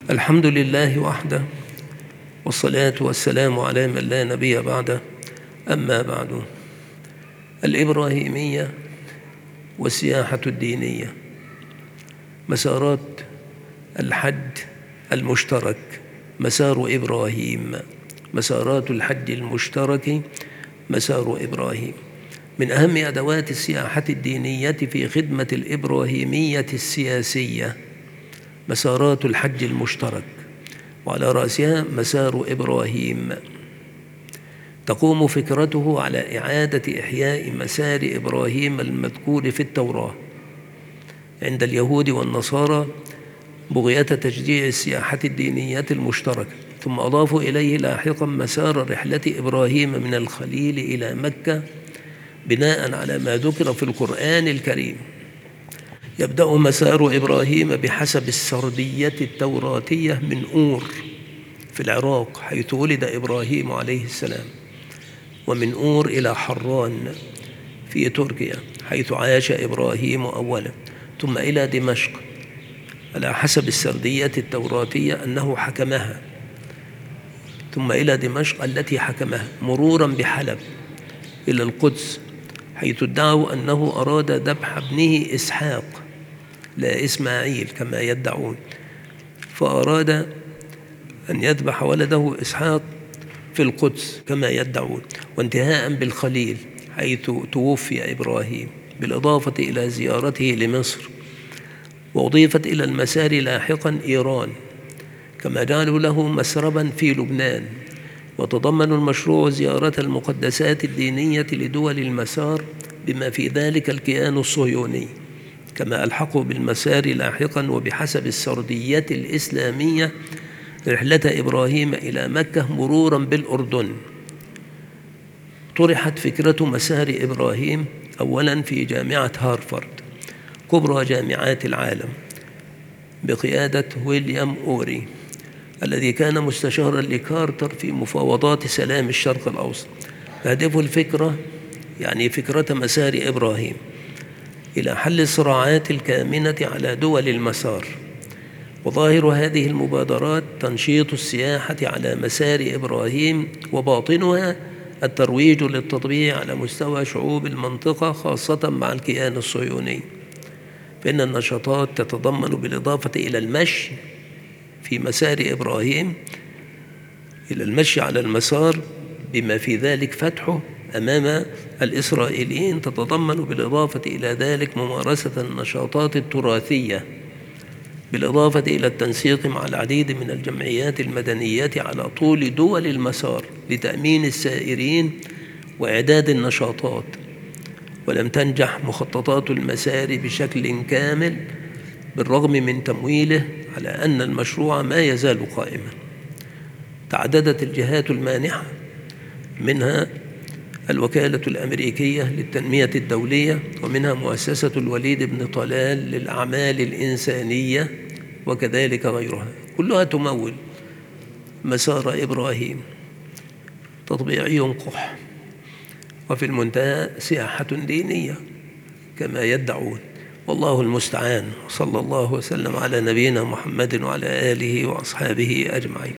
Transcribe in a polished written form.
الحمد لله وحده، والصلاة والسلام على من لا نبي بعده. أما بعد، الإبراهيمية والسياحة الدينية. مسارات الحج المشترك مسار إبراهيم، مسارات الحج المشترك مسار إبراهيم. من أهم أدوات السياحة الدينية في خدمة الإبراهيمية السياسية مسارات الحج المشترك، وعلى رأسها مسار إبراهيم. تقوم فكرته على إعادة إحياء مسار إبراهيم المذكور في التوراة عند اليهود والنصارى بغية تشجيع السياحة الدينية المشتركة، ثم أضافوا إليه لاحقا مسار رحلة إبراهيم من الخليل إلى مكة بناء على ما ذكر في القرآن الكريم. يبدأ مسار إبراهيم بحسب السردية التوراتية من أور في العراق حيث ولد إبراهيم عليه السلام، ومن أور إلى حران في تركيا حيث عاش إبراهيم أولا، ثم إلى دمشق على حسب السردية التوراتية أنه حكمها، ثم إلى دمشق التي حكمها، مرورا بحلب إلى القدس حيث ادعوا أنه أراد ذبح ابنه إسحاق لا إسماعيل كما يدعون، فأراد أن يذبح ولده إسحاق في القدس كما يدعون، وانتهاء بالخليل حيث توفي إبراهيم، بالإضافة إلى زيارته لمصر. وأضيفت إلى المسار لاحقا إيران، كما جعلوا له مسربا في لبنان. وتضمن المشروع زيارة المقدسات الدينية لدول المسار بما في ذلك الكيان الصهيوني، كما ألحقوا بالمسار لاحقا وبحسب السردية الإسلامية رحلة إبراهيم إلى مكة مرورا بالأردن. طرحت فكرة مسار إبراهيم أولا في جامعة هارفارد كبرى جامعات العالم بقيادة ويليام أوري الذي كان مستشارا لكارتر في مفاوضات سلام الشرق الأوسط. هدف الفكرة يعني فكرة مسار إبراهيم إلى حل الصراعات الكامنة على دول المسار. وظاهر هذه المبادرات تنشيط السياحة على مسار إبراهيم، وباطنها الترويج للتطبيع على مستوى شعوب المنطقة خاصة مع الكيان الصهيوني. فإن النشاطات تتضمن بالإضافة إلى المشي في مسار إبراهيم إلى المشي على المسار بما في ذلك فتحه أمام الإسرائيليين، تتضمن بالإضافة إلى ذلك ممارسة النشاطات التراثية، بالإضافة إلى التنسيق مع العديد من الجمعيات المدنية على طول دول المسار لتأمين السائرين وإعداد النشاطات. ولم تنجح مخططات المسار بشكل كامل بالرغم من تمويله، على أن المشروع ما يزال قائما. تعددت الجهات المانحة، منها الوكالة الأمريكية للتنمية الدولية، ومنها مؤسسة الوليد بن طلال للأعمال الإنسانية، وكذلك غيرها، كلها تمول مسار إبراهيم تطبيعي قح، وفي المنتهى سياحة دينية كما يدعون. والله المستعان، صلى الله وسلم على نبينا محمد وعلى آله وأصحابه أجمعين.